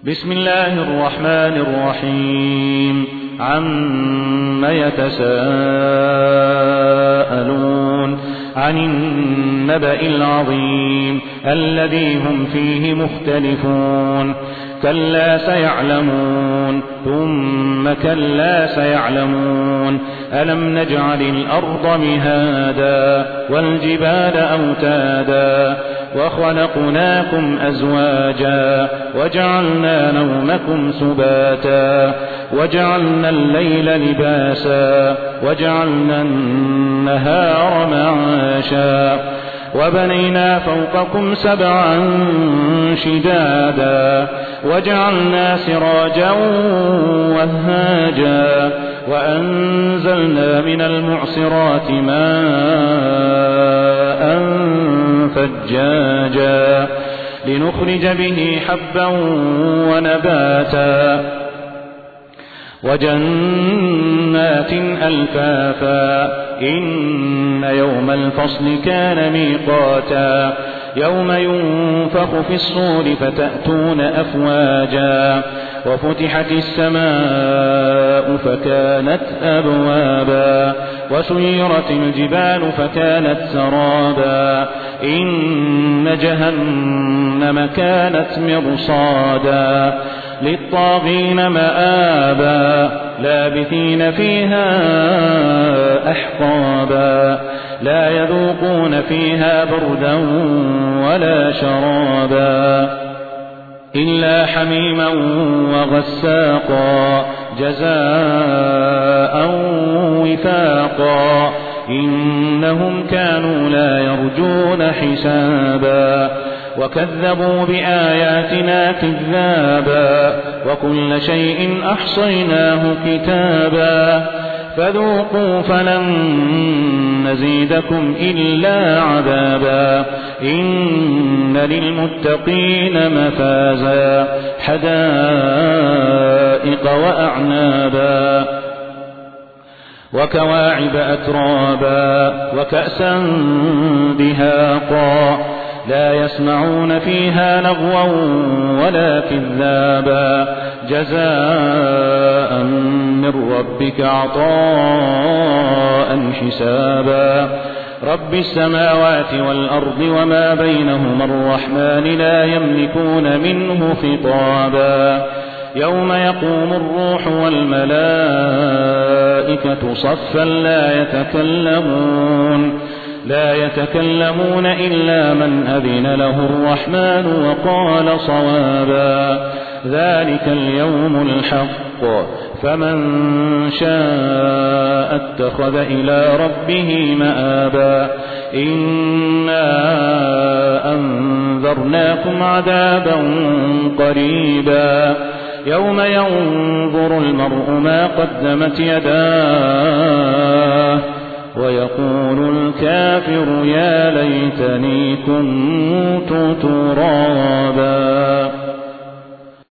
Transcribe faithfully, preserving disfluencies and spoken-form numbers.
بسم الله الرحمن الرحيم. عم يتساءلون عن النبأ العظيم الذي هم فيه مختلفون. كلا سيعلمون ثم كلا سيعلمون. ألم نجعل الأرض مهادا والجبال أوتادا وخلقناكم أزواجا وجعلنا نومكم سباتا وجعلنا الليل لباسا وجعلنا النهار معاشا وبنينا فوقكم سبعا شدادا وجعلنا سراجا وهاجا وأنزلنا من المعصرات ماء فجاجا لنخرج به حبا ونباتا وجنات ألفافا. إن يوم الفصل كان ميقاتا. يوم ينفخ في الصور فتأتون أفواجا وفتحت السماء فكانت أبوابا وسيرت الجبال فكانت سرابا. إن جهنم كانت مرصادا للطاغين مآبا لابثين فيها أحقابا لا يذوقون فيها بردا ولا شرابا إلا حميما وغساقا جزاء وفاقا. إنهم كانوا لا يرجون حسابا وكذبوا بآياتنا كذابا وكل شيء أحصيناه كتابا فذوقوا فلن نزيدكم إلا عذابا. إن للمتقين مفازا حدائق وأعنابا وكواعب أترابا وكأسا دهاقا لا يسمعون فيها لغوا ولا كذابا جزاء من ربك عطاء حسابا. رب السماوات والأرض وما بينهما الرحمن لا يملكون منه خطابا. يوم يقوم الروح والملائكة صفا لا يتكلمون لا يتكلمون إلا من أذن له الرحمن وقال صوابا. ذلك اليوم الحق فمن شاء اتخذ إلى ربه مآبا. إنا أنذرناكم عذابا قريبا يوم ينظر المرء ما قدمت يداه ويقول الكافر يا ليتني كنت ترابا.